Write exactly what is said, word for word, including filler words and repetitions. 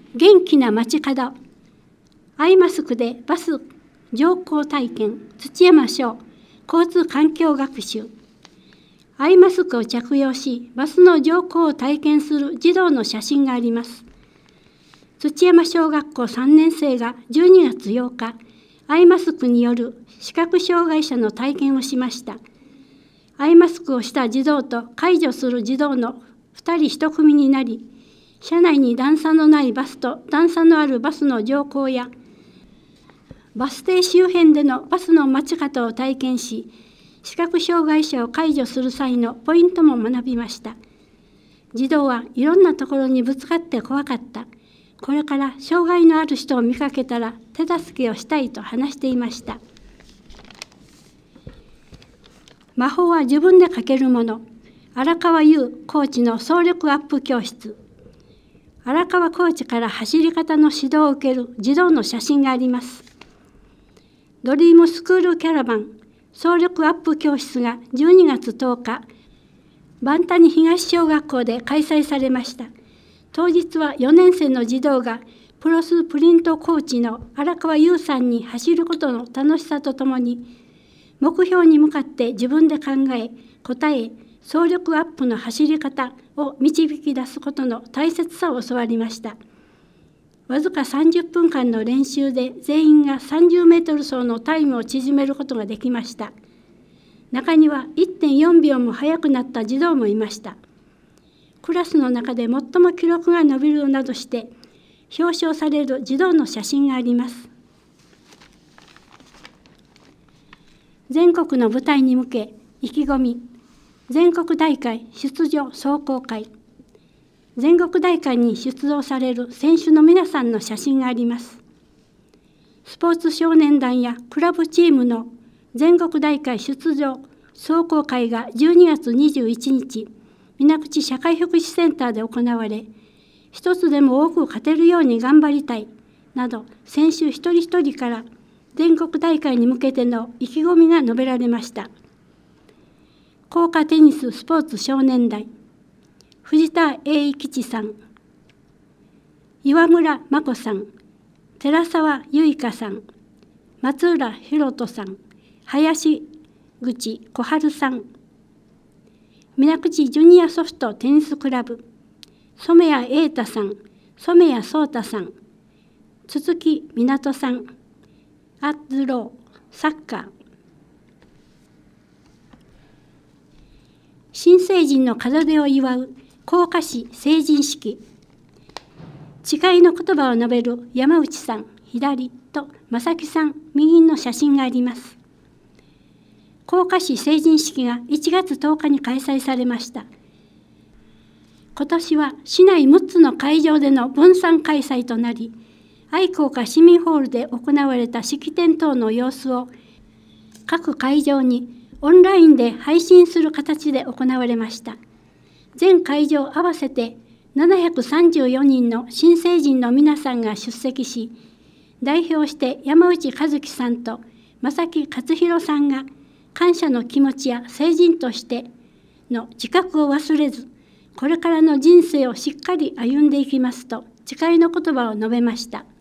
元気な街角、アイマスクでバス乗降体験、土山小交通環境学習。アイマスクを着用し、バスの乗降を体験する児童の写真があります。土山小学校さんねん生がじゅうにがつようか、アイマスクによる視覚障害者の体験をしました。アイマスクをした児童と介助する児童のふたりいち組になり、車内に段差のないバスと段差のあるバスの乗降や、バス停周辺でのバスの待ち方を体験し、視覚障害者を介助する際のポイントも学びました。児童はいろんなところにぶつかって怖かった。これから障害のある人を見かけたら手助けをしたいと話していました。魔法は自分で書けるもの。荒川優コーチの走力アップ教室。荒川コーチから走り方の指導を受ける児童の写真があります。ドリームスクールキャラバン走力アップ教室がじゅうにがつとおか、万谷東小学校で開催されました。当日はよねん生の児童がプロスプリントコーチの荒川優さんに走ることの楽しさとともに、目標に向かって自分で考え、答え、走力アップの走り方を導き出すことの大切さを教わりました。わずかさんじゅっぷんかんの練習で全員がさんじゅうメートル走のタイムを縮めることができました。中には いってんよんびょうも速くなった児童もいました。クラスの中で最も記録が伸びるなどして表彰される児童の写真があります。全国の舞台に向け意気込み、全国大会出場壮行会。全国大会に出場される選手の皆さんの写真があります。スポーツ少年団やクラブチームの全国大会出場壮行会がじゅうにがつにじゅういちにち、水口社会福祉センターで行われ、一つでも多く勝てるように頑張りたいなど、選手一人一人から全国大会に向けての意気込みが述べられました。工科テニススポーツ少年団、藤田栄吉さん、岩村真子さん、寺澤結香さん、松浦博人さん、林口小春さん、水口ジュニアソフトテニスクラブ、染谷瑛太さん、染谷壮太さん、鈴木湊さん、アッズロー、サッカー。新成人の門出を祝う甲賀市成人式。誓いの言葉を述べる山内さん、左と正木さん、右の写真があります。甲賀市成人式がいちがつとおかに開催されました。今年は市内むっつの会場での分散開催となり、愛好家市民ホールで行われた式典等の様子を各会場にオンラインで配信する形で行われました。全会場合わせてななひゃくさんじゅうよにんの新成人の皆さんが出席し、代表して山内和樹さんと正木勝弘さんが感謝の気持ちや成人としての自覚を忘れず、これからの人生をしっかり歩んでいきますと誓いの言葉を述べました。